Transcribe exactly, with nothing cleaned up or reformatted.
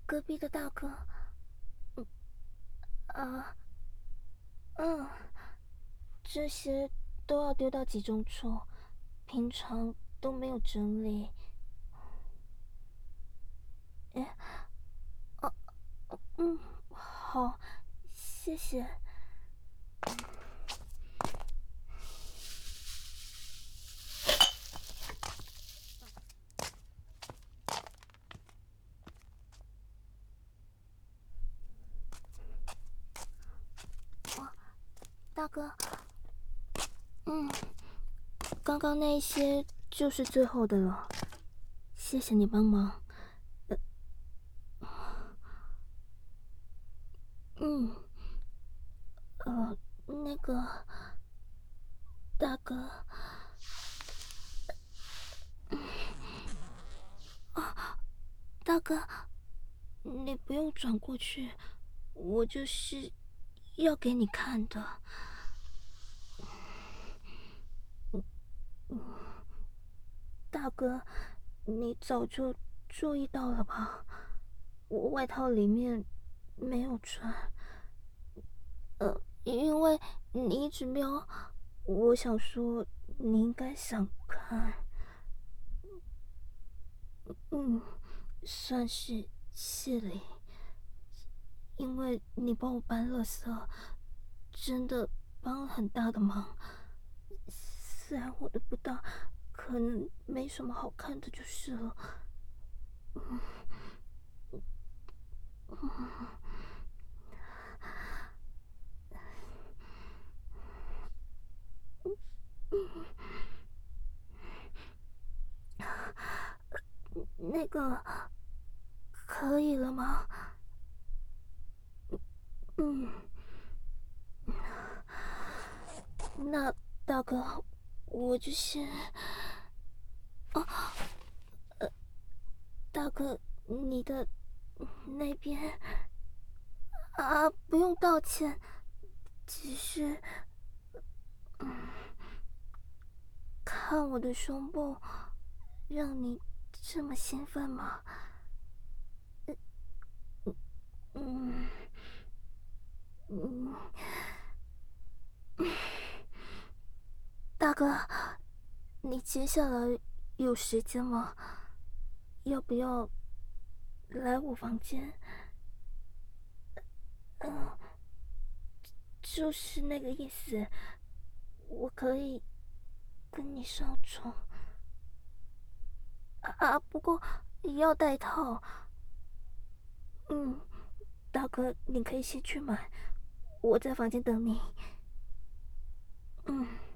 隔壁的大哥，嗯啊，嗯，这些都要丢到集中处，平常都没有整理。哎，哦，嗯，好，谢谢。大哥，嗯，刚刚那些就是最后的了，谢谢你帮忙。嗯，呃，那个大哥，大哥，你不用转过去，我就是要给你看的。大哥，你早就注意到了吧？我外套里面没有穿，呃，因为你一直瞄，我想说你应该想看，嗯，算是谢礼，因为你帮我搬垃圾，真的帮了很大的忙。虽然我的不大，可能没什么好看的就是了。那个，可以了吗？嗯，那大哥，我就先……哦，大哥，你的那边啊，不用道歉，只是看我的胸部，让你这么兴奋吗？嗯嗯，大哥，你接下来有时间吗？要不要来我房间？嗯，就是那个意思，我可以跟你上床啊，不过也要带套。嗯，大哥，你可以先去买，我在房间等你。嗯。